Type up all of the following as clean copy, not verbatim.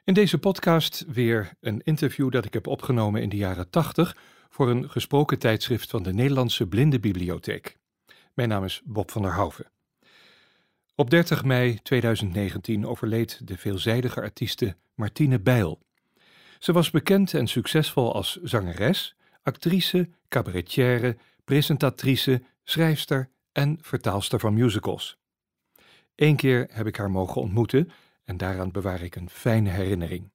In deze podcast weer een interview dat ik heb opgenomen in de jaren 80 voor een gesproken tijdschrift van de Nederlandse Blindenbibliotheek. Mijn naam is Bob van der Houven. Op 30 mei 2019 overleed de veelzijdige artieste Martine Bijl. Ze was bekend en succesvol als zangeres, actrice, cabaretière, presentatrice, schrijfster en vertaalster van musicals. Eén keer heb ik haar mogen ontmoeten en daaraan bewaar ik een fijne herinnering.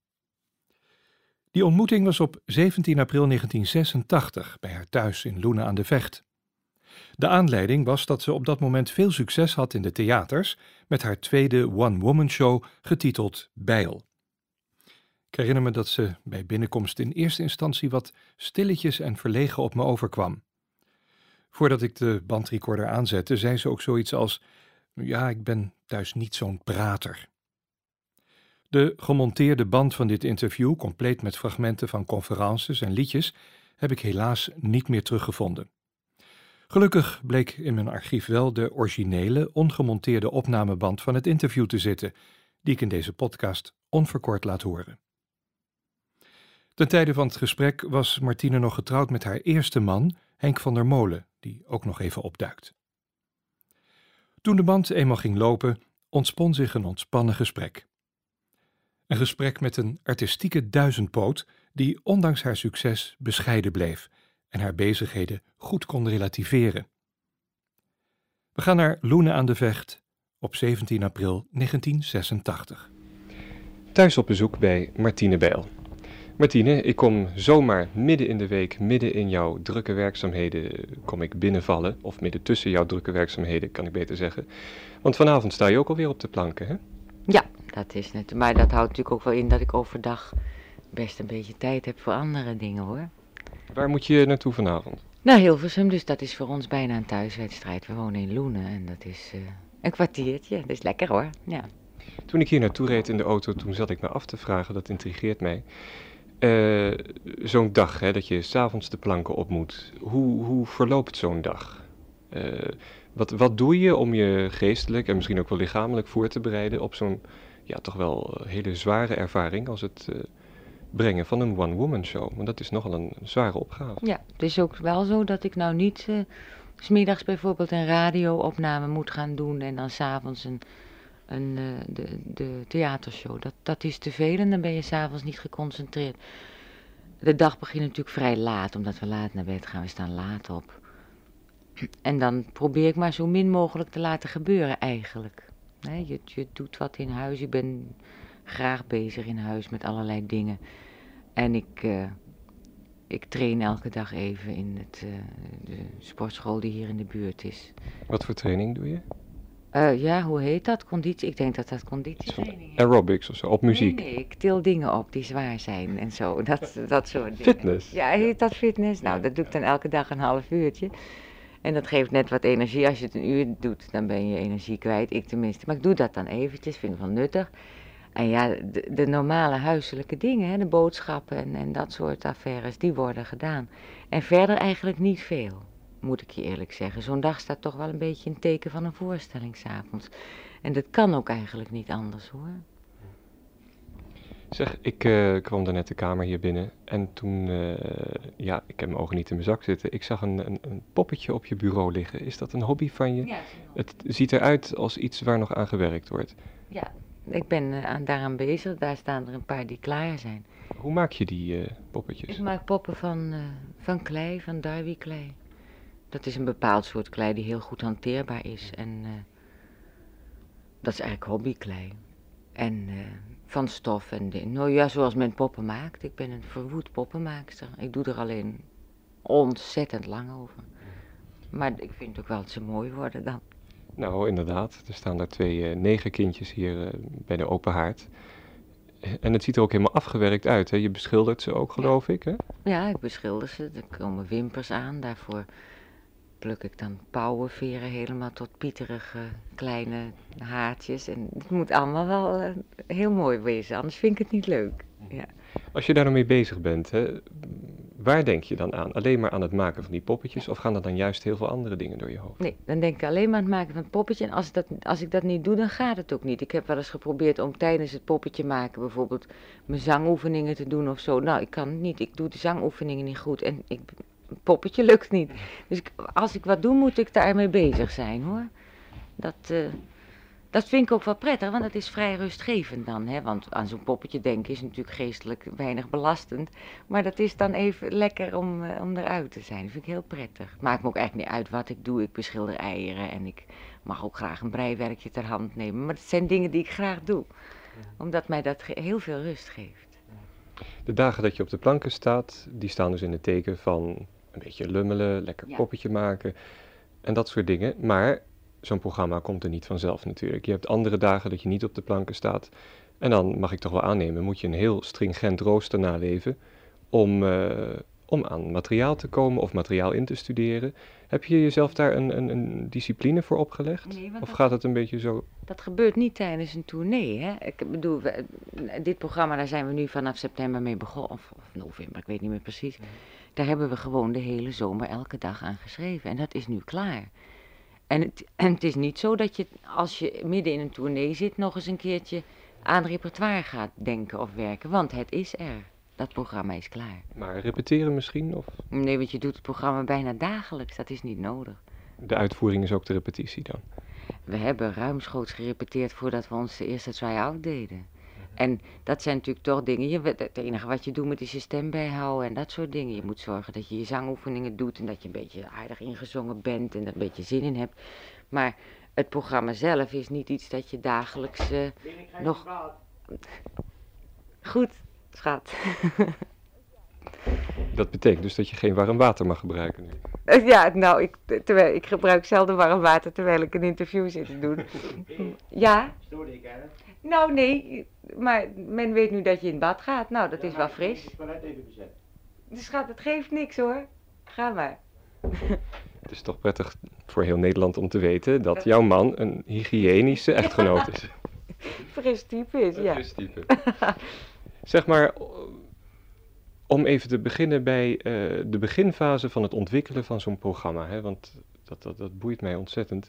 Die ontmoeting was op 17 april 1986 bij haar thuis in Loenen aan de Vecht. De aanleiding was dat ze op dat moment veel succes had in de theaters met haar tweede one-woman show getiteld Bijl. Ik herinner me dat ze bij binnenkomst in eerste instantie wat stilletjes en verlegen op me overkwam. Voordat ik de bandrecorder aanzette, zei ze ook zoiets als: "Ja, ik ben thuis niet zo'n prater." De gemonteerde band van dit interview, compleet met fragmenten van conferences en liedjes, heb ik helaas niet meer teruggevonden. Gelukkig bleek in mijn archief wel de originele, ongemonteerde opnameband van het interview te zitten, die ik in deze podcast onverkort laat horen. Ten tijde van het gesprek was Martine nog getrouwd met haar eerste man, Henk van der Molen, die ook nog even opduikt. Toen de band eenmaal ging lopen, ontspon zich een ontspannen gesprek. Een gesprek met een artistieke duizendpoot die ondanks haar succes bescheiden bleef en haar bezigheden goed kon relativeren. We gaan naar Loenen aan de Vecht op 17 april 1986. Thuis op bezoek bij Martine Bijl. Martine, ik kom zomaar midden in de week, midden in jouw drukke werkzaamheden, kom ik binnenvallen. Of midden tussen jouw drukke werkzaamheden, kan ik beter zeggen. Want vanavond sta je ook alweer op de planken, hè? Ja, dat is net. Maar dat houdt natuurlijk ook wel in dat ik overdag best een beetje tijd heb voor andere dingen, hoor. Waar moet je naartoe vanavond? Naar Hilversum, dus dat is voor ons bijna een thuiswedstrijd. We wonen in Loenen en dat is een kwartiertje. Dat is lekker, hoor. Ja. Toen ik hier naartoe reed in de auto, toen zat ik me af te vragen, dat intrigeert mij. Zo'n dag, hè, dat je 's avonds de planken op moet. Hoe verloopt zo'n dag? Wat doe je om je geestelijk en misschien ook wel lichamelijk voor te bereiden op zo'n, ja, toch wel hele zware ervaring als het brengen van een one-woman show? Want dat is nogal een zware opgave. Ja, het is ook wel zo dat ik nou niet 's middags bijvoorbeeld een radio-opname moet gaan doen en dan 's avonds de theatershow. Dat is te veel en dan ben je 's avonds niet geconcentreerd. De dag begint natuurlijk vrij laat, omdat we laat naar bed gaan. We staan laat op. En dan probeer ik maar zo min mogelijk te laten gebeuren eigenlijk. Nee, je doet wat in huis. Ik ben graag bezig in huis met allerlei dingen. En ik train elke dag even in de sportschool die hier in de buurt is. Wat voor training doe je? Ja, hoe heet dat? Conditie? Ik denk dat dat conditietraining is. Aerobics of zo, op muziek? Nee, ik til dingen op die zwaar zijn en zo. Dat soort dingen. Fitness? Ja, heet dat fitness? Nou, dat doe ik dan elke dag een half uurtje. En dat geeft net wat energie. Als je het een uur doet, dan ben je energie kwijt. Ik tenminste. Maar ik doe dat dan eventjes, vind het wel nuttig. En ja, de normale huiselijke dingen, hè, de boodschappen en dat soort affaires, die worden gedaan. En verder eigenlijk niet veel, moet ik je eerlijk zeggen. Zo'n dag staat toch wel een beetje in het teken van een voorstelling 's avonds. En dat kan ook eigenlijk niet anders, hoor. Zeg, ik kwam daarnet de kamer hier binnen en toen, ja, ik heb mijn ogen niet in mijn zak zitten. Ik zag een poppetje op je bureau liggen. Is dat een hobby van je? Ja, Het ziet eruit als iets waar nog aan gewerkt wordt. ja, ik ben daaraan bezig. Daar staan er een paar die klaar zijn. Hoe maak je die poppetjes? Ik maak poppen van klei, van Darby-klei. Dat is een bepaald soort klei die heel goed hanteerbaar is. En dat is eigenlijk hobbyklei. En van stof en dingen. Nou ja, zoals men poppen maakt. Ik ben een verwoed poppenmaakster. Ik doe er alleen ontzettend lang over. Maar ik vind ook wel dat ze mooi worden dan. Nou, inderdaad. Er staan daar 2 negerkindjes hier bij de open haard. En het ziet er ook helemaal afgewerkt uit, hè? Je beschildert ze ook, geloof ik, hè? Ja, ik beschilder ze. Er komen wimpers aan. Daarvoor pluk ik dan pauwenveren helemaal tot pieterige kleine haartjes. En het moet allemaal wel heel mooi wezen, anders vind ik het niet leuk. Ja. Als je daar nou mee bezig bent, hè, Waar denk je dan aan? Alleen maar aan het maken van die poppetjes of gaan er dan juist heel veel andere dingen door je hoofd? Nee, dan denk ik alleen maar aan het maken van het poppetje. En als ik dat niet doe, dan gaat het ook niet. Ik heb wel eens geprobeerd om tijdens het poppetje maken bijvoorbeeld mijn zangoefeningen te doen of zo. Nou, ik kan het niet. Ik doe de zangoefeningen niet goed en een poppetje lukt niet. Dus als ik wat doe, moet ik daarmee bezig zijn, hoor. Dat vind ik ook wel prettig, want dat is vrij rustgevend dan. Hè? Want aan zo'n poppetje denken is natuurlijk geestelijk weinig belastend. Maar dat is dan even lekker om eruit te zijn. Dat vind ik heel prettig. Het maakt me ook eigenlijk niet uit wat ik doe. Ik beschilder eieren en ik mag ook graag een breiwerkje ter hand nemen. Maar het zijn dingen die ik graag doe. Omdat mij dat heel veel rust geeft. De dagen dat je op de planken staat, die staan dus in het teken van een beetje lummelen, lekker Ja. poppetje maken en dat soort dingen. Maar zo'n programma komt er niet vanzelf natuurlijk. Je hebt andere dagen dat je niet op de planken staat. En dan mag ik toch wel aannemen, moet je een heel stringent rooster naleven om aan materiaal te komen of materiaal in te studeren. Heb je jezelf daar een discipline voor opgelegd? Nee, want Of gaat het een beetje zo? dat gebeurt niet tijdens een tournee, hè. Ik bedoel, dit programma, daar zijn we nu vanaf september mee begonnen, of november, ik weet niet meer precies. Daar hebben we gewoon de hele zomer elke dag aan geschreven en dat is nu klaar. En het is niet zo dat je, als je midden in een tournee zit, nog eens een keertje aan repertoire gaat denken of werken, want het is er. Dat programma is klaar. Maar repeteren misschien? Of Nee, want je doet het programma bijna dagelijks, dat is niet nodig. de uitvoering is ook de repetitie dan? We hebben ruimschoots gerepeteerd voordat we onze eerste try-out deden. En dat zijn natuurlijk toch dingen, het enige wat je doet moet is je stem bijhouden en dat soort dingen. Je moet zorgen dat je je zangoefeningen doet en dat je een beetje aardig ingezongen bent en er een beetje zin in hebt. Maar het programma zelf is niet iets dat je dagelijks nog... Goed, schat. Dat betekent dus dat je geen warm water mag gebruiken nu. Ja, nou, ik gebruik zelden warm water terwijl ik een interview zit te doen. Ja? Stoorde ik erg? Nou, nee, maar men weet nu dat je in bad gaat. Nou, dat is wel fris. Het toilet even bezet. Dus schat, het geeft niks hoor. Ga maar. Het is toch prettig voor heel Nederland om te weten dat jouw man een hygiënische echtgenoot is. Fris type is, ja. Een type. Zeg maar, om even te beginnen bij de beginfase van het ontwikkelen van zo'n programma, hè, want dat boeit mij ontzettend.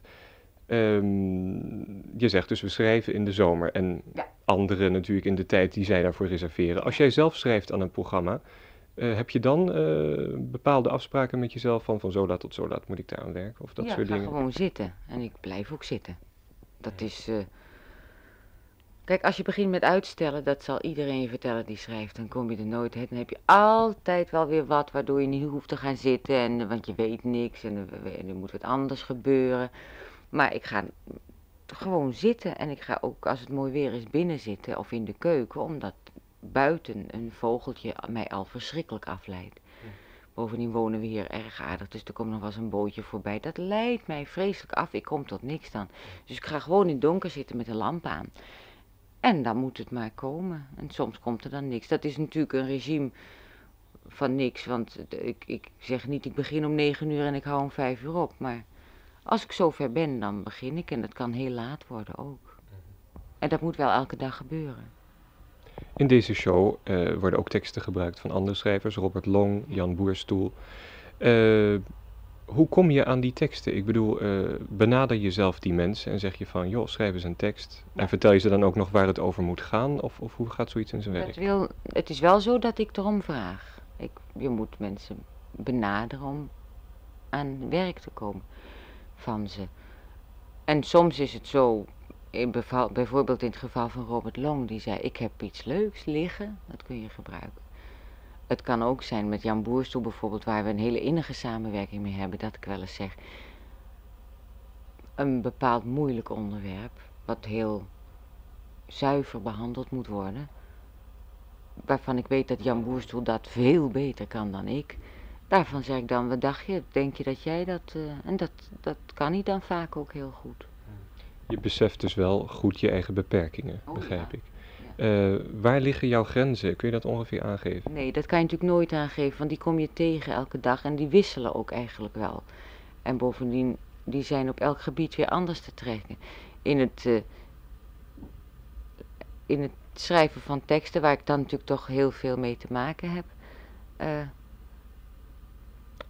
Je zegt dus we schrijven in de zomer en Ja. anderen natuurlijk in de tijd die zij daarvoor reserveren. Als jij zelf schrijft aan een programma, heb je dan bepaalde afspraken met jezelf van zo laat tot zo laat moet ik daar aan werken of dat Ja, soort ik ga dingen? gewoon zitten. En ik blijf ook zitten. Dat is... Kijk, als je begint met uitstellen, dat zal iedereen je vertellen die schrijft, dan kom je er nooit uit. Dan heb je altijd wel weer wat waardoor je niet hoeft te gaan zitten, want je weet niks en er moet wat anders gebeuren. Maar ik ga gewoon zitten en ik ga ook, als het mooi weer is, binnen zitten of in de keuken, omdat buiten een vogeltje mij al verschrikkelijk afleidt. Bovendien wonen we hier erg aardig, dus er komt nog wel eens een bootje voorbij. Dat leidt mij vreselijk af, ik kom tot niks dan. Dus ik ga gewoon in het donker zitten met de lamp aan. En dan moet het maar komen. En soms komt er dan niks. Dat is natuurlijk een regime van niks, want ik zeg niet ik begin om 9 uur en ik hou om 5 uur op. Maar als ik zover ben, dan begin ik en dat kan heel laat worden ook. En dat moet wel elke dag gebeuren. In deze show worden ook teksten gebruikt van andere schrijvers, Robert Long, Jan Boerstoel. Hoe kom je aan die teksten? Ik bedoel, benader je zelf die mensen en zeg je van, joh, schrijf eens een tekst. En vertel je ze dan ook nog waar het over moet gaan? Of hoe gaat zoiets in zijn werk? Het is wel zo dat ik erom vraag. Je moet mensen benaderen om aan werk te komen van ze. En soms is het zo, bijvoorbeeld in het geval van Robert Long, die zei, ik heb iets leuks liggen, dat kun je gebruiken. Het kan ook zijn met Jan Boerstoel bijvoorbeeld, waar we een hele innige samenwerking mee hebben, dat ik wel eens zeg, een bepaald moeilijk onderwerp, wat heel zuiver behandeld moet worden, waarvan ik weet dat Jan Boerstoel dat veel beter kan dan ik. Daarvan zeg ik dan, wat dacht je, denk je dat jij dat, en dat kan hij dan vaak ook heel goed. Je beseft dus wel goed je eigen beperkingen, Oh, begrijp ja. ik. Waar liggen jouw grenzen? Kun je dat ongeveer aangeven? Nee, dat kan je natuurlijk nooit aangeven, want die kom je tegen elke dag en die wisselen ook eigenlijk wel. En bovendien, die zijn op elk gebied weer anders te trekken. In het schrijven van teksten, waar ik dan natuurlijk toch heel veel mee te maken heb,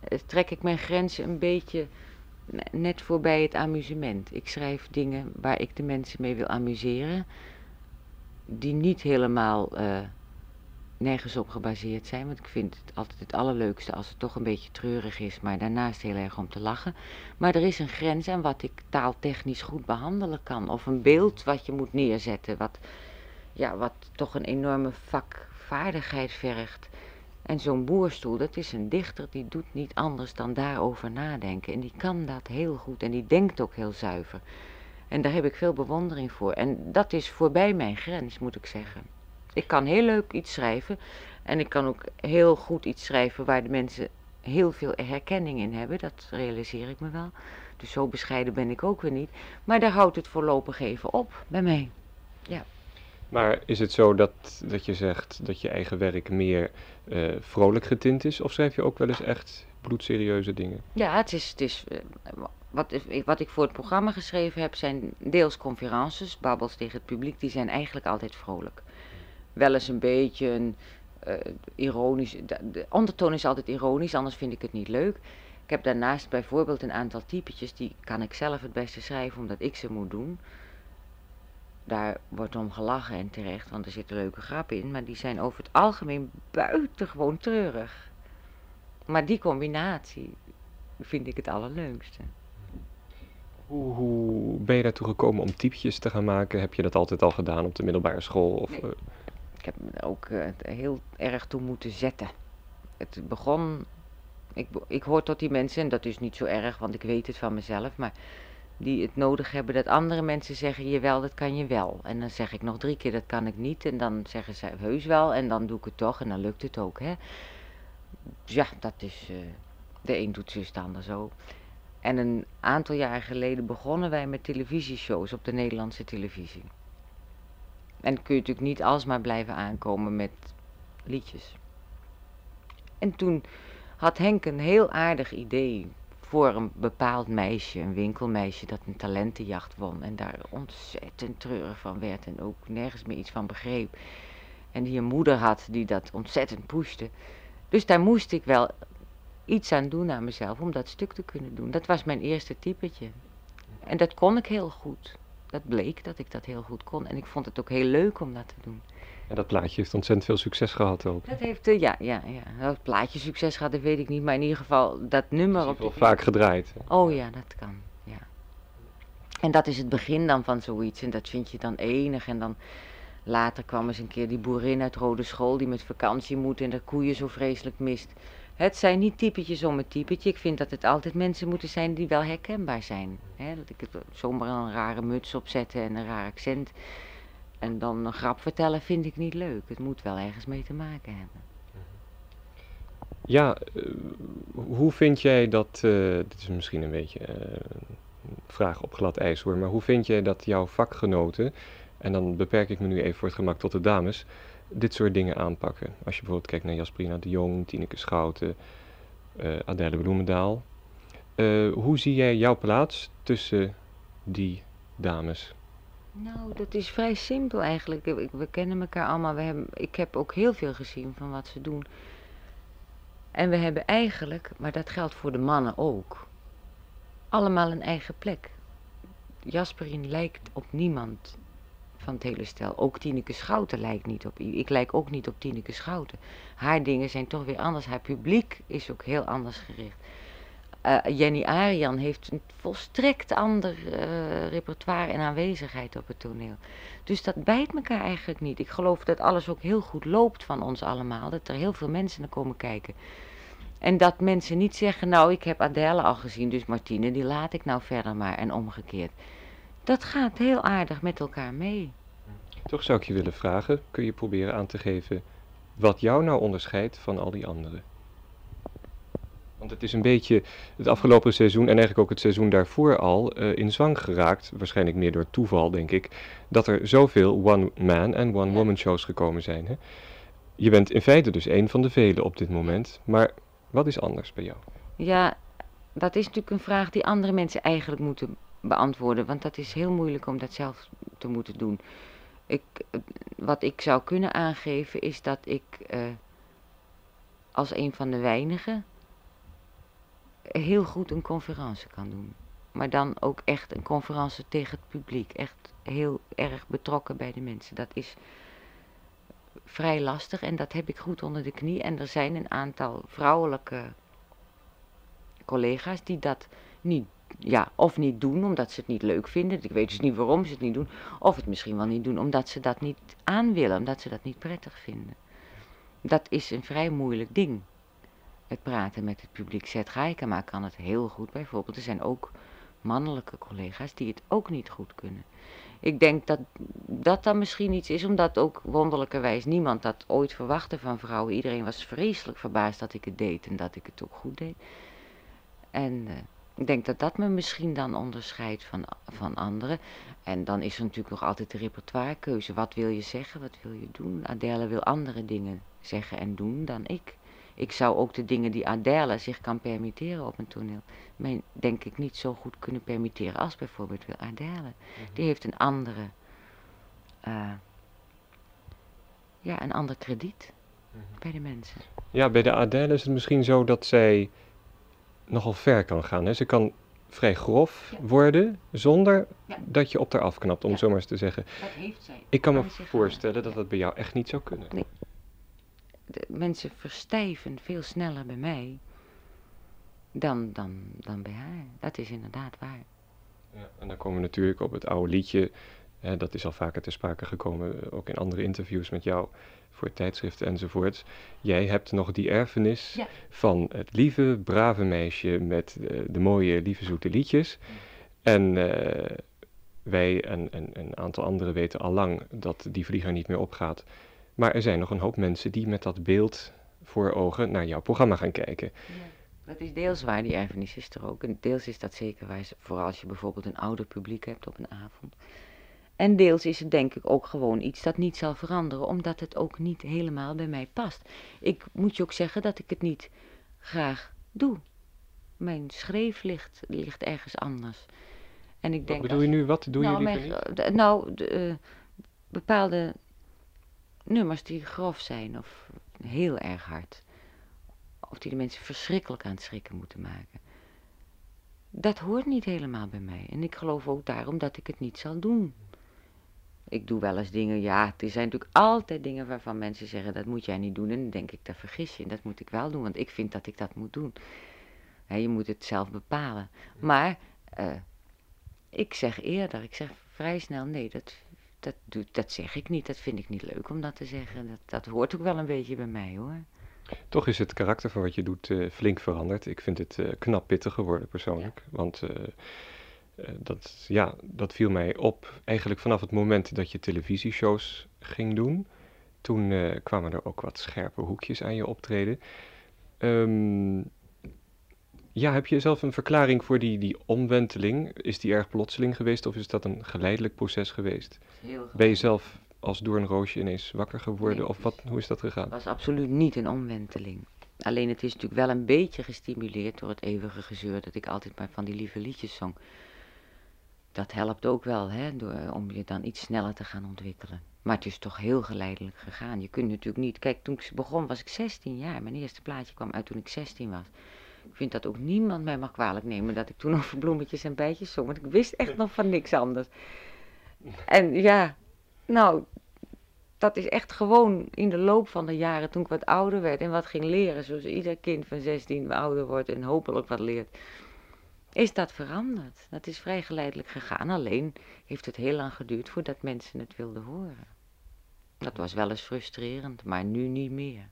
trek ik mijn grenzen een beetje net voorbij het amusement. Ik schrijf dingen waar ik de mensen mee wil amuseren, die niet helemaal nergens op gebaseerd zijn, want ik vind het altijd het allerleukste als het toch een beetje treurig is, maar daarnaast heel erg om te lachen. Maar er is een grens aan wat ik taaltechnisch goed behandelen kan, of een beeld wat je moet neerzetten, wat toch een enorme vakvaardigheid vergt. En zo'n boerstoel, dat is een dichter, die doet niet anders dan daarover nadenken. En die kan dat heel goed en die denkt ook heel zuiver. En daar heb ik veel bewondering voor. En dat is voorbij mijn grens, moet ik zeggen. Ik kan heel leuk iets schrijven en ik kan ook heel goed iets schrijven waar de mensen heel veel herkenning in hebben. Dat realiseer ik me wel. Dus zo bescheiden ben ik ook weer niet. Maar daar houdt het voorlopig even op bij mij. Ja. Maar is het zo dat je zegt dat je eigen werk meer vrolijk getint is? Of schrijf je ook wel eens echt bloedserieuze dingen? Ja, wat ik voor het programma geschreven heb zijn deels conferences, babbels tegen het publiek, die zijn eigenlijk altijd vrolijk. Wel eens een beetje een ironisch, de ondertoon is altijd ironisch, anders vind ik het niet leuk. Ik heb daarnaast bijvoorbeeld een aantal typetjes, die kan ik zelf het beste schrijven omdat ik ze moet doen. Daar wordt om gelachen en terecht, want er zitten leuke grappen in, maar die zijn over het algemeen buitengewoon treurig. Maar die combinatie vind ik het allerleukste. Hoe ben je daartoe gekomen om typetjes te gaan maken? Heb je dat altijd al gedaan op de middelbare school? Of, Nee. Ik heb me er ook heel erg toe moeten zetten. Het begon, ik hoor tot die mensen, en dat is niet zo erg, want ik weet het van mezelf, maar die het nodig hebben dat andere mensen zeggen, jawel, dat kan je wel. En dan zeg ik nog 3 keer, dat kan ik niet. En dan zeggen ze heus wel, en dan doe ik het toch, en dan lukt het ook, hè. Ja, dat is, de een doet zus, de ander zo. En een aantal jaar geleden begonnen wij met televisieshows op de Nederlandse televisie. En dan kun je natuurlijk niet alsmaar blijven aankomen met liedjes. En toen had Henk een heel aardig idee voor een bepaald meisje, een winkelmeisje dat een talentenjacht won. En daar ontzettend treurig van werd en ook nergens meer iets van begreep. En die een moeder had die dat ontzettend pushte. Dus daar moest ik wel iets aan doen aan mezelf om dat stuk te kunnen doen. Dat was mijn eerste typetje. En dat kon ik heel goed. Dat bleek dat ik dat heel goed kon. En ik vond het ook heel leuk om dat te doen. En dat plaatje heeft ontzettend veel succes gehad ook. Dat heeft, ja. Het plaatje succes gehad, dat weet ik niet. Maar in ieder geval, dat nummer op Wel de... vaak gedraaid. Oh ja, dat kan, ja. En dat is het begin dan van zoiets. En dat vind je dan enig. En dan later kwam eens een keer die boerin uit Rode School die met vakantie moet en de koeien zo vreselijk mist. Het zijn niet typetjes om het typetje. Ik vind dat het altijd mensen moeten zijn die wel herkenbaar zijn. Dat ik het zomaar een rare muts opzetten en een raar accent en dan een grap vertellen vind ik niet leuk. Het moet wel ergens mee te maken hebben. Ja, hoe vind jij dat, dit is misschien een beetje een vraag op glad ijs hoor, maar hoe vind jij dat jouw vakgenoten, en dan beperk ik me nu even voor het gemak tot de dames, dit soort dingen aanpakken? Als je bijvoorbeeld kijkt naar Jasperina de Jong, Tineke Schouten, Adèle Bloemendaal. Hoe zie jij jouw plaats tussen die dames? Nou, dat is vrij simpel eigenlijk. We kennen elkaar allemaal. Ik heb ook heel veel gezien van wat ze doen. En we hebben eigenlijk, maar dat geldt voor de mannen ook, allemaal een eigen plek. Jasperien lijkt op niemand van het hele stel. Ook Tineke Schouten lijkt niet op. Ik lijk ook niet op Tineke Schouten. Haar dingen zijn toch weer anders. Haar publiek is ook heel anders gericht. Jenny Arian heeft een volstrekt ander repertoire en aanwezigheid op het toneel. Dus dat bijt elkaar eigenlijk niet. Ik geloof dat alles ook heel goed loopt van ons allemaal. Dat er heel veel mensen naar komen kijken. En dat mensen niet zeggen, nou ik heb Adèle al gezien, dus Martine die laat ik nou verder maar en omgekeerd. Dat gaat heel aardig met elkaar mee. Toch zou ik je willen vragen, kun je proberen aan te geven wat jou nou onderscheidt van al die anderen? Want het is een beetje het afgelopen seizoen en eigenlijk ook het seizoen daarvoor al in zwang geraakt, waarschijnlijk meer door toeval denk ik, dat er zoveel one-man en one-woman shows gekomen zijn. Hè? Je bent in feite dus één van de velen op dit moment, maar wat is anders bij jou? Ja, dat is natuurlijk een vraag die andere mensen eigenlijk moeten beantwoorden, want dat is heel moeilijk om dat zelf te moeten doen. Wat ik zou kunnen aangeven is dat ik als een van de weinigen heel goed een conferentie kan doen. Maar dan ook echt een conferentie tegen het publiek. Echt heel erg betrokken bij de mensen. Dat is vrij lastig en dat heb ik goed onder de knie. En er zijn een aantal vrouwelijke collega's die dat niet, of niet doen omdat ze het niet leuk vinden. Ik weet dus niet waarom ze het niet doen. Of het misschien wel niet doen omdat ze dat niet aan willen, omdat ze dat niet prettig vinden. Dat is een vrij moeilijk ding. Het praten met het publiek. Zet Gaikema kan het heel goed bijvoorbeeld. Er zijn ook mannelijke collega's die het ook niet goed kunnen. Ik denk dat dat dan misschien iets is, omdat ook wonderlijkerwijs niemand dat ooit verwachtte van vrouwen. Iedereen was vreselijk verbaasd dat ik het deed en dat ik het ook goed deed. En ik denk dat dat me misschien dan onderscheidt van anderen. En dan is er natuurlijk nog altijd de repertoirekeuze. Wat wil je zeggen, wat wil je doen? Adèle wil andere dingen zeggen en doen dan ik. Ik zou ook de dingen die Adèle zich kan permitteren op een toneel, mij denk ik niet zo goed kunnen permitteren als bijvoorbeeld Adèle. Die heeft een andere, een ander krediet bij de mensen. Ja, bij de Adèle is het misschien zo dat zij nogal ver kan gaan. Hè? Ze kan vrij grof worden zonder dat je op haar afknapt, om het zo maar eens te zeggen. Dat heeft zij. Ik kan me voorstellen dat dat bij jou echt niet zou kunnen. Nee. De mensen verstijven veel sneller bij mij dan bij haar. Dat is inderdaad waar. Ja, en dan komen we natuurlijk op het oude liedje. Dat is al vaker ter sprake gekomen, ook in andere interviews met jou voor tijdschriften enzovoorts. Jij hebt nog die erfenis van het lieve, brave meisje met de mooie, lieve, zoete liedjes. En wij en een aantal anderen weten al lang dat die vlieger niet meer opgaat. Maar er zijn nog een hoop mensen die met dat beeld voor ogen naar jouw programma gaan kijken. Ja, dat is deels waar, die erfenis is er ook. En deels is dat zeker waar, vooral als je bijvoorbeeld een ouder publiek hebt op een avond. En deels is het denk ik ook gewoon iets dat niet zal veranderen, omdat het ook niet helemaal bij mij past. Ik moet je ook zeggen dat ik het niet graag doe. Mijn schreef ligt ergens anders. En ik denk wat bedoel je nu? Wat doe je liever niet? Bepaalde nummers die grof zijn of heel erg hard. Of die de mensen verschrikkelijk aan het schrikken moeten maken. Dat hoort niet helemaal bij mij. En ik geloof ook daarom dat ik het niet zal doen. Ik doe wel eens dingen, er zijn natuurlijk altijd dingen waarvan mensen zeggen, dat moet jij niet doen. En dan denk ik, dat vergis je, dat moet ik wel doen, want ik vind dat ik dat moet doen. Je moet het zelf bepalen. Maar ik zeg vrij snel, nee, dat zeg ik niet, dat vind ik niet leuk om dat te zeggen. Dat hoort ook wel een beetje bij mij, hoor. Toch is het karakter van wat je doet flink veranderd. Ik vind het knap pittig geworden persoonlijk, want dat viel mij op eigenlijk vanaf het moment dat je televisieshows ging doen. Toen kwamen er ook wat scherpe hoekjes aan je optreden. Heb je zelf een verklaring voor die omwenteling? Is die erg plotseling geweest of is dat een geleidelijk proces geweest? Ben je zelf als doornroosje ineens wakker geworden? Nee, Of hoe is dat gegaan? Het was absoluut niet een omwenteling. Alleen het is natuurlijk wel een beetje gestimuleerd door het eeuwige gezeur dat ik altijd maar van die lieve liedjes zong. Dat helpt ook wel, om je dan iets sneller te gaan ontwikkelen. Maar het is toch heel geleidelijk gegaan. Je kunt natuurlijk niet... Kijk, toen ik begon was ik 16 jaar. Mijn eerste plaatje kwam uit toen ik 16 was. Ik vind dat ook niemand mij mag kwalijk nemen dat ik toen over bloemetjes en bijtjes zong. Want ik wist echt nog van niks anders. En dat is echt gewoon in de loop van de jaren, toen ik wat ouder werd en wat ging leren, zoals ieder kind van 16 ouder wordt en hopelijk wat leert, is dat veranderd. Dat is vrij geleidelijk gegaan, alleen heeft het heel lang geduurd voordat mensen het wilden horen. Dat was wel eens frustrerend, maar nu niet meer.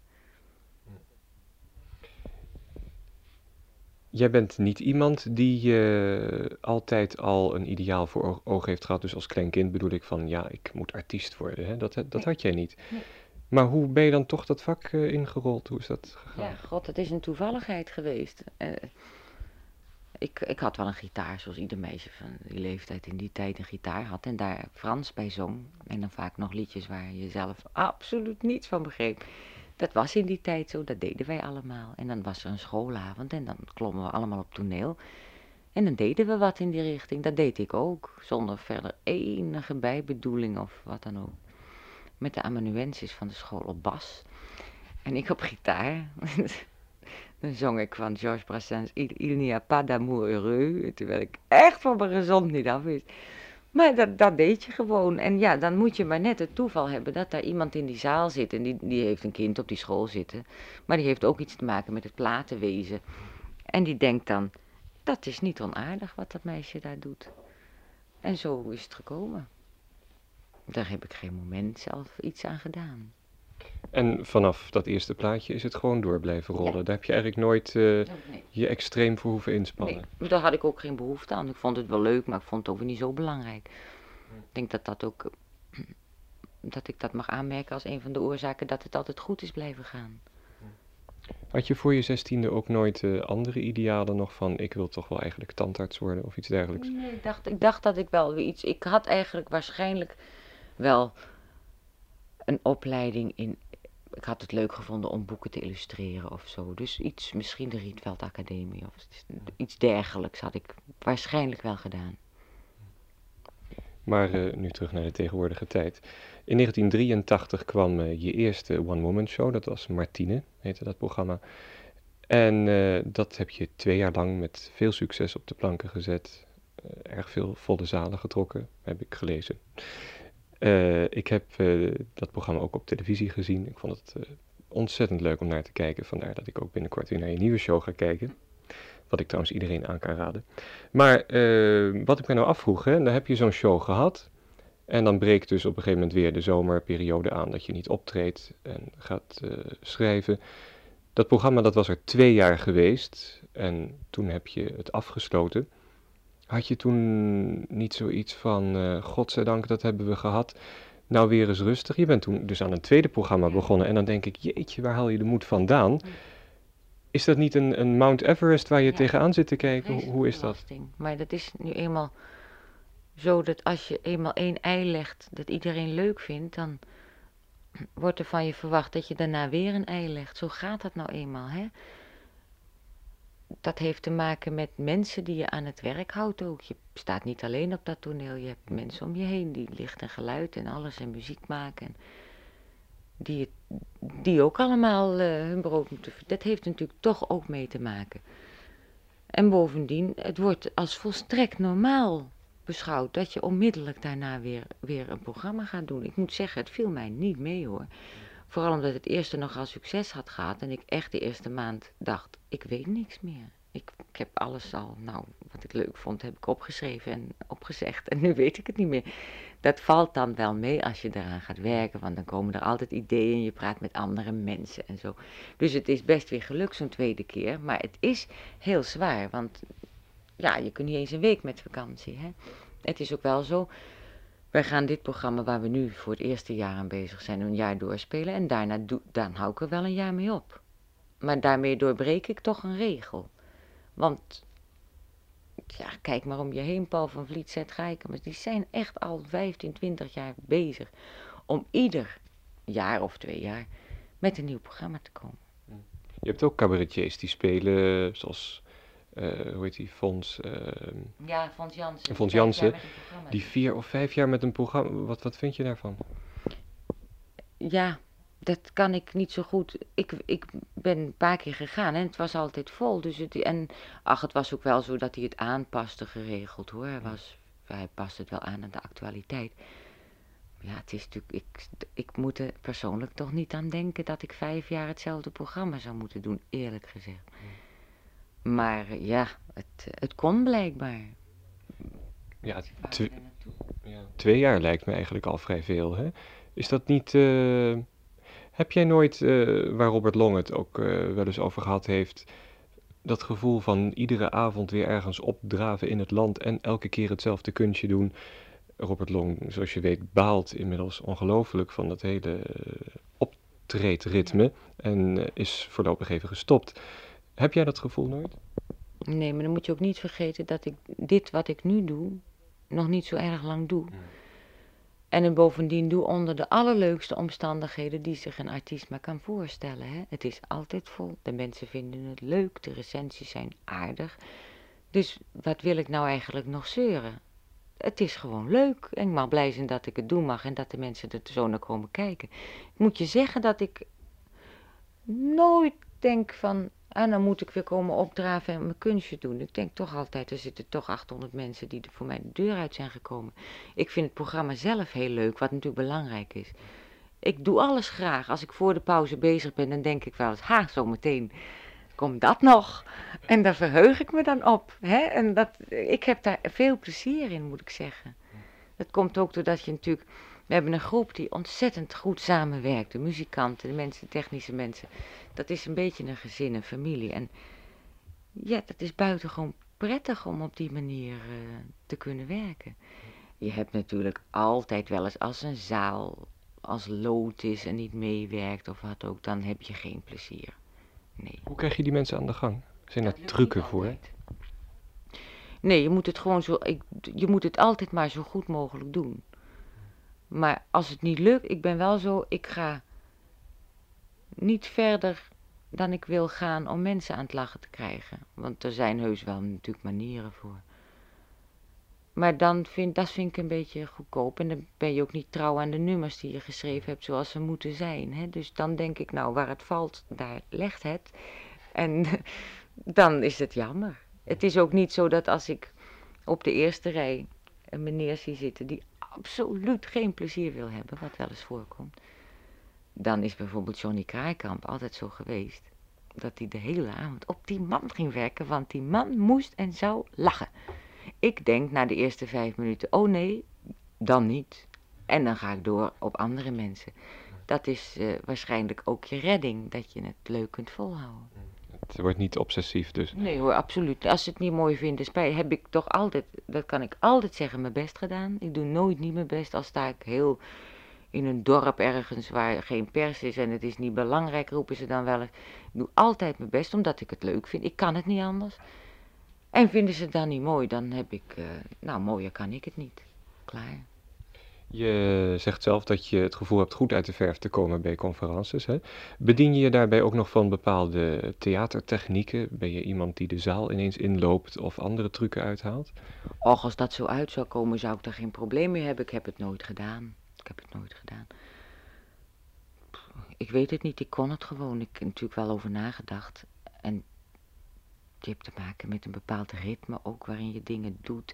Jij bent niet iemand die altijd al een ideaal voor ogen heeft gehad. Dus als klein kind bedoel ik van, ik moet artiest worden. Hè? Dat had jij niet. Nee. Maar hoe ben je dan toch dat vak ingerold? Hoe is dat gegaan? Ja, god, het is een toevalligheid geweest. Ik had wel een gitaar, zoals ieder meisje van die leeftijd in die tijd een gitaar had. En daar Frans bij zong. En dan vaak nog liedjes waar je zelf absoluut niets van begreep. Dat was in die tijd zo, dat deden wij allemaal. En dan was er een schoolavond en dan klommen we allemaal op toneel. En dan deden we wat in die richting. Dat deed ik ook, zonder verder enige bijbedoeling of wat dan ook. Met de amanuensis van de school op bas. En ik op gitaar. Dan zong ik van Georges Brassens Il n'y a pas d'amour heureux, terwijl ik echt van mijn gezond niet af wist. Maar dat deed je gewoon. En ja, dan moet je maar net het toeval hebben dat daar iemand in die zaal zit. En die heeft een kind op die school zitten. Maar die heeft ook iets te maken met het platenwezen. En die denkt dan, dat is niet onaardig wat dat meisje daar doet. En zo is het gekomen. Daar heb ik geen moment zelf iets aan gedaan. En vanaf dat eerste plaatje is het gewoon door blijven rollen. Ja. Daar heb je eigenlijk nooit Nee. je extreem voor hoeven inspannen. Nee, maar daar had ik ook geen behoefte aan. Ik vond het wel leuk, maar ik vond het ook weer niet zo belangrijk. Ik denk dat ik dat mag aanmerken als een van de oorzaken dat het altijd goed is blijven gaan. Had je voor je 16e ook nooit andere idealen nog van ik wil toch wel eigenlijk tandarts worden of iets dergelijks? Nee, ik dacht dat ik wel weer iets... Ik had eigenlijk waarschijnlijk wel een opleiding in... Ik had het leuk gevonden om boeken te illustreren of zo. Dus iets, misschien de Rietveld Academie of iets dergelijks had ik waarschijnlijk wel gedaan. Maar nu terug naar de tegenwoordige tijd. In 1983 kwam je eerste one-woman show, dat was Martine, heette dat programma. En dat heb je 2 jaar lang met veel succes op de planken gezet. Erg veel volle zalen getrokken, heb ik gelezen. Ik heb dat programma ook op televisie gezien. Ik vond het ontzettend leuk om naar te kijken. Vandaar dat ik ook binnenkort weer naar je nieuwe show ga kijken. Wat ik trouwens iedereen aan kan raden. Maar wat ik me nou afvroeg, hè, dan heb je zo'n show gehad. En dan breekt dus op een gegeven moment weer de zomerperiode aan dat je niet optreedt en gaat schrijven. Dat programma dat was er 2 jaar geweest en toen heb je het afgesloten. Had je toen niet zoiets van, godzijdank dat hebben we gehad, nou weer eens rustig. Je bent toen dus aan een tweede programma begonnen en dan denk ik, jeetje, waar haal je de moed vandaan? Is dat niet een Mount Everest waar je tegenaan zit te kijken? Hoe is dat? Maar dat is nu eenmaal zo dat als je eenmaal 1 ei legt dat iedereen leuk vindt, dan wordt er van je verwacht dat je daarna weer een ei legt. Zo gaat dat nou eenmaal, hè? Dat heeft te maken met mensen die je aan het werk houdt ook. Je staat niet alleen op dat toneel, je hebt mensen om je heen die licht en geluid en alles en muziek maken. En die ook allemaal hun brood moeten verdienen. Dat heeft natuurlijk toch ook mee te maken. En bovendien, het wordt als volstrekt normaal beschouwd dat je onmiddellijk daarna weer een programma gaat doen. Ik moet zeggen, het viel mij niet mee hoor. Vooral omdat het eerste nogal succes had gehad en ik echt de eerste maand dacht, ik weet niks meer. Ik heb alles al, nou, wat ik leuk vond, heb ik opgeschreven en opgezegd en nu weet ik het niet meer. Dat valt dan wel mee als je eraan gaat werken, want dan komen er altijd ideeën en je praat met andere mensen en zo. Dus het is best weer gelukt zo'n tweede keer, maar het is heel zwaar, want ja, je kunt niet eens een week met vakantie, hè. Het is ook wel zo, wij gaan dit programma waar we nu voor het eerste jaar aan bezig zijn, een jaar doorspelen en daarna dan hou ik er wel een jaar mee op. Maar daarmee doorbreek ik toch een regel. Want, ja, kijk maar om je heen, Paul van Vliet, Zet Gijkemers, die zijn echt al 15, 20 jaar bezig om ieder jaar of 2 jaar met een nieuw programma te komen. Je hebt ook cabaretiers die spelen, zoals, hoe heet die, Fons Fons Jansen. Fons Jansen, die 4 of 5 jaar met een programma, wat vind je daarvan? Ja, dat kan ik niet zo goed. Ik ben een paar keer gegaan en het was altijd vol. Dus het was ook wel zo dat hij het aanpaste geregeld hoor. Hij past het wel aan de actualiteit. Ja, het is natuurlijk, ik moet er persoonlijk toch niet aan denken dat ik 5 jaar hetzelfde programma zou moeten doen, eerlijk gezegd. Maar ja, het kon blijkbaar. Ja, 2 jaar lijkt me eigenlijk al vrij veel, hè? Is dat niet... heb jij nooit, waar Robert Long het ook wel eens over gehad heeft, dat gevoel van iedere avond weer ergens opdraven in het land en elke keer hetzelfde kunstje doen? Robert Long, zoals je weet, baalt inmiddels ongelooflijk van dat hele optreedritme en is voorlopig even gestopt. Heb jij dat gevoel nooit? Nee, maar dan moet je ook niet vergeten dat ik dit wat ik nu doe, nog niet zo erg lang doe. En het bovendien doe onder de allerleukste omstandigheden die zich een artiest maar kan voorstellen. Hè? Het is altijd vol, de mensen vinden het leuk, de recensies zijn aardig. Dus wat wil ik nou eigenlijk nog zeuren? Het is gewoon leuk en ik mag blij zijn dat ik het doen mag en dat de mensen er zo naar komen kijken. Ik moet je zeggen dat ik nooit denk van, En dan moet ik weer komen opdraven en mijn kunstje doen. Ik denk toch altijd, er zitten toch 800 mensen die voor mij de deur uit zijn gekomen. Ik vind het programma zelf heel leuk, wat natuurlijk belangrijk is. Ik doe alles graag. Als ik voor de pauze bezig ben, dan denk ik wel eens, zometeen komt dat nog. En daar verheug ik me dan op. Hè? En ik heb daar veel plezier in, moet ik zeggen. Dat komt ook doordat je natuurlijk... We hebben een groep die ontzettend goed samenwerkt. De muzikanten, de mensen, de technische mensen. Dat is een beetje een gezin, een familie. En ja, dat is buitengewoon prettig om op die manier te kunnen werken. Je hebt natuurlijk altijd wel eens als een zaal als lood is en niet meewerkt of wat ook, dan heb je geen plezier. Nee. Hoe krijg je die mensen aan de gang? Zijn daar trucken voor? Nee, je moet het gewoon je moet het altijd maar zo goed mogelijk doen. Maar als het niet lukt, ik ben wel zo, ik ga niet verder dan ik wil gaan om mensen aan het lachen te krijgen. Want er zijn heus wel natuurlijk manieren voor. Maar dat vind ik een beetje goedkoop. En dan ben je ook niet trouw aan de nummers die je geschreven hebt zoals ze moeten zijn. Hè? Dus dan denk ik, nou, waar het valt, daar legt het. En dan is het jammer. Het is ook niet zo dat als ik op de eerste rij een meneer zie zitten die absoluut geen plezier wil hebben, wat wel eens voorkomt. Dan is bijvoorbeeld Johnny Kraaikamp altijd zo geweest dat hij de hele avond op die man ging werken, want die man moest en zou lachen. Ik denk na de eerste 5 minuten, oh nee, dan niet. En dan ga ik door op andere mensen. Dat is waarschijnlijk ook je redding, dat je het leuk kunt volhouden. Het wordt niet obsessief dus. Nee hoor, absoluut. Als ze het niet mooi vinden, heb ik toch altijd, dat kan ik altijd zeggen, mijn best gedaan. Ik doe nooit niet mijn best, al sta ik heel in een dorp ergens waar geen pers is en het is niet belangrijk, roepen ze dan wel eens. Ik doe altijd mijn best, omdat ik het leuk vind. Ik kan het niet anders. En vinden ze het dan niet mooi, dan heb ik, nou mooier kan ik het niet. Klaar. Je zegt zelf dat je het gevoel hebt goed uit de verf te komen bij conferences. Hè? Bedien je je daarbij ook nog van bepaalde theatertechnieken? Ben je iemand die de zaal ineens inloopt of andere trucken uithaalt? Och, als dat zo uit zou komen, zou ik daar geen probleem mee hebben. Ik heb het nooit gedaan. Ik weet het niet, ik kon het gewoon. Ik heb er natuurlijk wel over nagedacht. En je hebt te maken met een bepaald ritme ook waarin je dingen doet.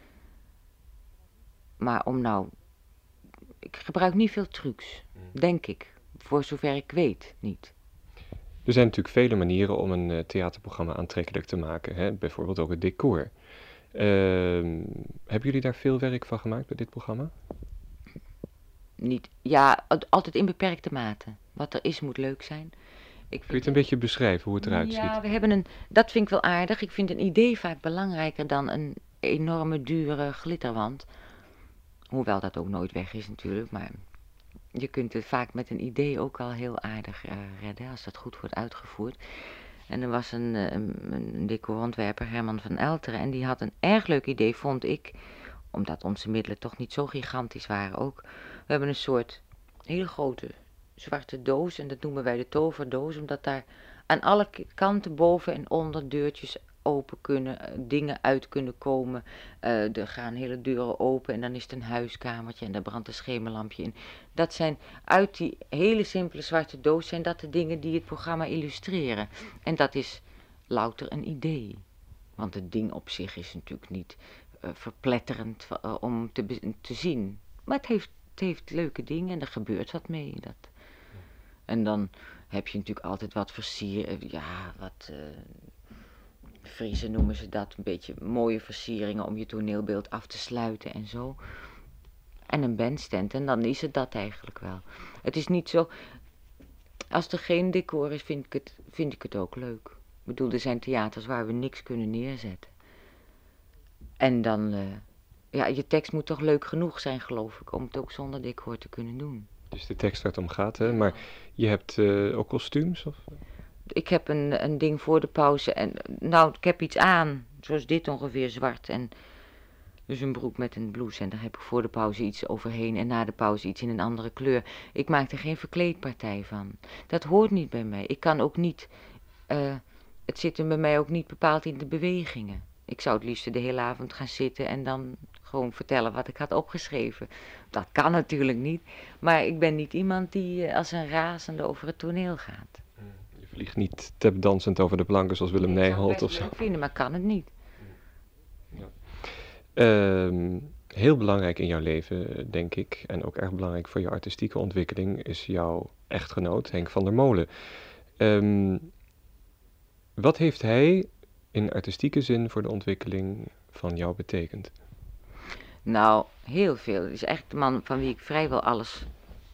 Maar ik gebruik niet veel trucs, denk ik. Voor zover ik weet, niet. Er zijn natuurlijk vele manieren om een theaterprogramma aantrekkelijk te maken. Hè? Bijvoorbeeld ook het decor. Hebben jullie daar veel werk van gemaakt bij dit programma? Niet, ja, altijd in beperkte mate. Wat er is moet leuk zijn. Kun je het een beetje beschrijven hoe het eruit Ja, ziet? we hebben dat vind ik wel aardig. Ik vind een idee vaak belangrijker dan een enorme dure glitterwand. Hoewel dat ook nooit weg is natuurlijk, maar je kunt het vaak met een idee ook al heel aardig redden als dat goed wordt uitgevoerd. En er was een decorontwerper, Herman van Elteren, en die had een erg leuk idee, vond ik, omdat onze middelen toch niet zo gigantisch waren ook. We hebben een soort hele grote zwarte doos en dat noemen wij de toverdoos, omdat daar aan alle kanten boven en onder deurtjes open kunnen, dingen uit kunnen komen. Er gaan hele deuren open en dan is het een huiskamertje en daar brandt een schemerlampje in. Dat zijn, uit die hele simpele zwarte doos zijn dat de dingen die het programma illustreren. En dat is louter een idee. Want het ding op zich is natuurlijk niet verpletterend om te zien. Maar het heeft leuke dingen en er gebeurt wat mee. En dan heb je natuurlijk altijd wat Friese noemen ze dat, een beetje mooie versieringen om je toneelbeeld af te sluiten en zo. En een bandstand, en dan is het dat eigenlijk wel. Het is niet zo, als er geen decor is, vind ik het ook leuk. Ik bedoel, er zijn theaters waar we niks kunnen neerzetten. En dan, je tekst moet toch leuk genoeg zijn, geloof ik, om het ook zonder decor te kunnen doen. Dus de tekst waar het om gaat, hè? Maar je hebt ook kostuums? Of? Ik heb een ding voor de pauze en ik heb iets aan, zoals dit ongeveer zwart en dus een broek met een blouse en daar heb ik voor de pauze iets overheen en na de pauze iets in een andere kleur. Ik maak er geen verkleedpartij van. Dat hoort niet bij mij. Ik kan ook niet, het zit er bij mij ook niet bepaald in de bewegingen. Ik zou het liefst de hele avond gaan zitten en dan gewoon vertellen wat ik had opgeschreven. Dat kan natuurlijk niet, maar ik ben niet iemand die als een razende over het toneel gaat. Je vliegt niet tapdansend over de planken zoals Willem Nijholt of zo. Ik vinden, maar kan het niet. Heel belangrijk in jouw leven, denk ik, en ook erg belangrijk voor je artistieke ontwikkeling, is jouw echtgenoot Henk van der Molen. Wat heeft hij in artistieke zin voor de ontwikkeling van jou betekend? Nou, heel veel. Het is echt de man van wie ik vrijwel alles,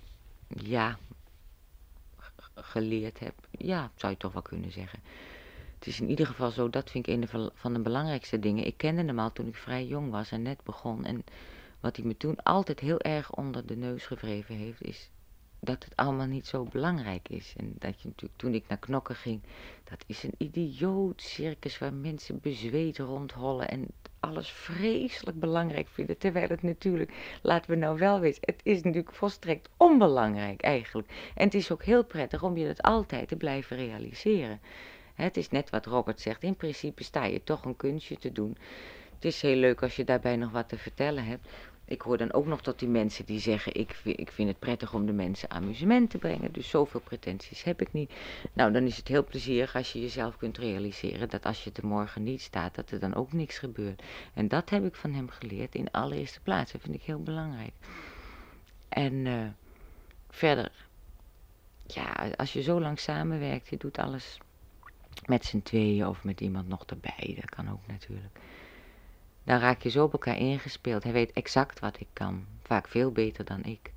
geleerd heb. Ja, zou je toch wel kunnen zeggen. Het is in ieder geval zo, dat vind ik een van de belangrijkste dingen. Ik kende hem al toen ik vrij jong was en net begon. En wat hij me toen altijd heel erg onder de neus gewreven heeft, is dat het allemaal niet zo belangrijk is. En dat je natuurlijk, toen ik naar Knokken ging, dat is een idioot circus waar mensen bezweet rondhollen en alles vreselijk belangrijk vinden. Terwijl het natuurlijk, laten we nou wel weten, het is natuurlijk volstrekt onbelangrijk eigenlijk. En het is ook heel prettig om je dat altijd te blijven realiseren. Het is net wat Robert zegt, in principe sta je toch een kunstje te doen. Het is heel leuk als je daarbij nog wat te vertellen hebt. Ik hoor dan ook nog tot die mensen die zeggen, ik vind het prettig om de mensen amusement te brengen, dus zoveel pretenties heb ik niet. Nou, dan is het heel plezierig als je jezelf kunt realiseren dat als je er morgen niet staat, dat er dan ook niks gebeurt. En dat heb ik van hem geleerd in allereerste plaats, dat vind ik heel belangrijk. En verder, ja, als je zo lang samenwerkt, je doet alles met z'n tweeën of met iemand nog erbij, dat kan ook natuurlijk. Dan raak je zo op elkaar ingespeeld. Hij weet exact wat ik kan. Vaak veel beter dan ik.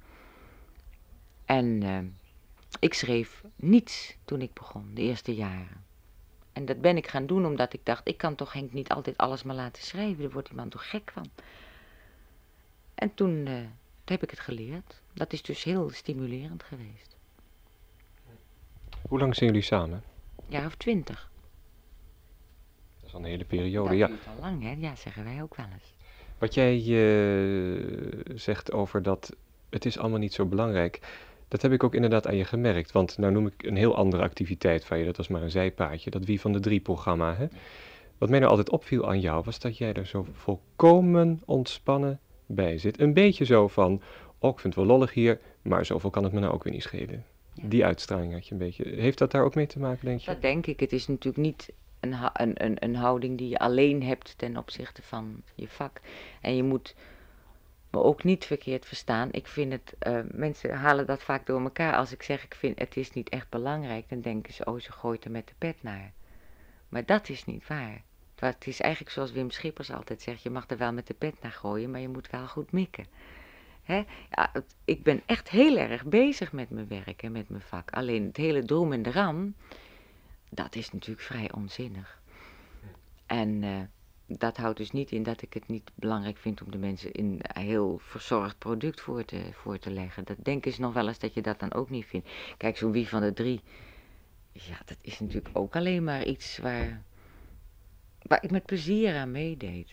En ik schreef niets toen ik begon, de eerste jaren. En dat ben ik gaan doen omdat ik dacht, ik kan toch Henk niet altijd alles maar laten schrijven. Daar wordt die man toch gek van. En toen heb ik het geleerd. Dat is dus heel stimulerend geweest. Hoe lang zijn jullie samen? Een jaar of 20. Dat is al een hele periode, Dat ja. duurt al lang, hè? Ja, zeggen wij ook wel eens. Wat jij zegt over dat het is allemaal niet zo belangrijk, dat heb ik ook inderdaad aan je gemerkt. Want nou noem ik een heel andere activiteit van je, dat was maar een zijpaadje, dat Wie van de Drie programma. Hè? Wat mij nou altijd opviel aan jou, was dat jij er zo volkomen ontspannen bij zit. Een beetje zo van, oh, ik vind het wel lollig hier, maar zoveel kan het me nou ook weer niet schelen. Ja. Die uitstraling had je een beetje. Heeft dat daar ook mee te maken, denk je? Dat denk ik. Het is natuurlijk niet een houding die je alleen hebt ten opzichte van je vak. En je moet me ook niet verkeerd verstaan. Ik vind het, mensen halen dat vaak door elkaar. Als ik zeg, ik vind het is niet echt belangrijk, dan denken ze, oh, ze gooit er met de pet naar. Maar dat is niet waar. Het is eigenlijk zoals Wim Schippers altijd zegt, je mag er wel met de pet naar gooien, maar je moet wel goed mikken. Hè? Ja, ik ben echt heel erg bezig met mijn werk en met mijn vak. Alleen het hele droem en dram, dat is natuurlijk vrij onzinnig. En dat houdt dus niet in dat ik het niet belangrijk vind om de mensen een heel verzorgd product voor te leggen. Dat denken ze nog wel eens dat je dat dan ook niet vindt. Kijk, zo'n Wie van de Drie, ja, dat is natuurlijk ook alleen maar iets waar ik met plezier aan meedeed.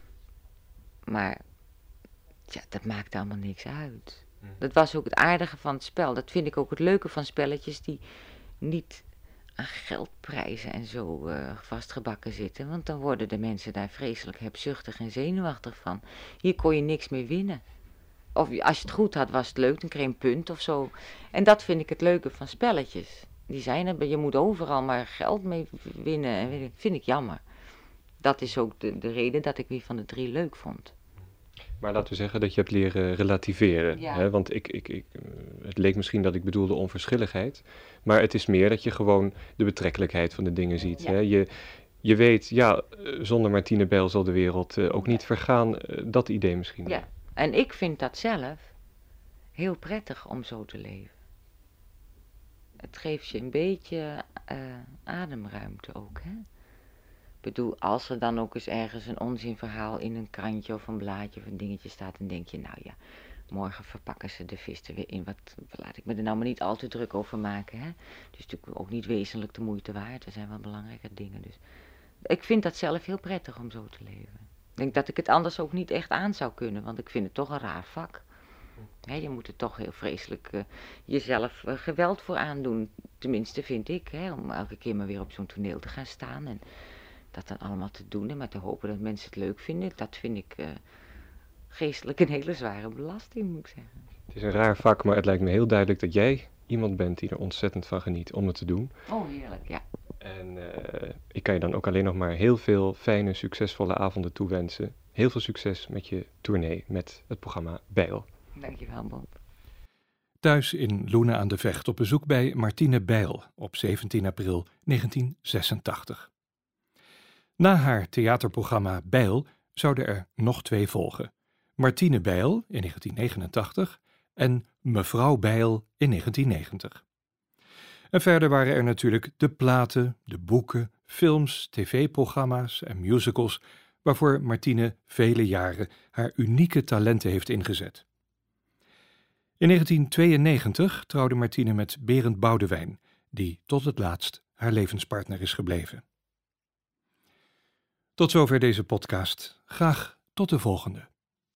Maar ja, dat maakt allemaal niks uit. Dat was ook het aardige van het spel. Dat vind ik ook het leuke van spelletjes die niet aan geldprijzen en zo vastgebakken zitten. Want dan worden de mensen daar vreselijk hebzuchtig en zenuwachtig van. Hier kon je niks meer winnen. Of als je het goed had, was het leuk, dan kreeg je een punt of zo. En dat vind ik het leuke van spelletjes. Die zijn er, je moet overal maar geld mee winnen. En vind ik jammer. Dat is ook de reden dat ik Wie van de Drie leuk vond. Maar laten we zeggen dat je hebt leren relativeren. Ja. Hè? Want het leek misschien dat ik bedoelde onverschilligheid. Maar het is meer dat je gewoon de betrekkelijkheid van de dingen ziet. Ja. Hè? Je weet, ja, zonder Martine Bijl zal de wereld ook niet vergaan. Dat idee misschien. Ja, en ik vind dat zelf heel prettig om zo te leven. Het geeft je een beetje ademruimte ook, hè. Ik bedoel, als er dan ook eens ergens een onzinverhaal in een krantje of een blaadje of een dingetje staat, dan denk je, nou ja, morgen verpakken ze de vis er weer in. Wat laat ik me er nou maar niet al te druk over maken, hè. Het is natuurlijk ook niet wezenlijk de moeite waard, er zijn wel belangrijke dingen. Dus ik vind dat zelf heel prettig om zo te leven. Ik denk dat ik het anders ook niet echt aan zou kunnen, want ik vind het toch een raar vak. Hè, je moet er toch heel vreselijk jezelf geweld voor aandoen. Tenminste vind ik, hè, om elke keer maar weer op zo'n toneel te gaan staan en dat dan allemaal te doen en maar te hopen dat mensen het leuk vinden. Dat vind ik geestelijk een hele zware belasting, moet ik zeggen. Het is een raar vak, maar het lijkt me heel duidelijk dat jij iemand bent die er ontzettend van geniet om het te doen. Oh, heerlijk, ja. En ik kan je dan ook alleen nog maar heel veel fijne, succesvolle avonden toewensen. Heel veel succes met je tournee met het programma Bijl. Dankjewel, Bob. Thuis in Loenen aan de Vecht op bezoek bij Martine Bijl op 17 april 1986. Na haar theaterprogramma Bijl zouden er nog 2 volgen. Martine Bijl in 1989 en Mevrouw Bijl in 1990. En verder waren er natuurlijk de platen, de boeken, films, tv-programma's en musicals waarvoor Martine vele jaren haar unieke talenten heeft ingezet. In 1992 trouwde Martine met Berend Boudewijn, die tot het laatst haar levenspartner is gebleven. Tot zover deze podcast. Graag tot de volgende.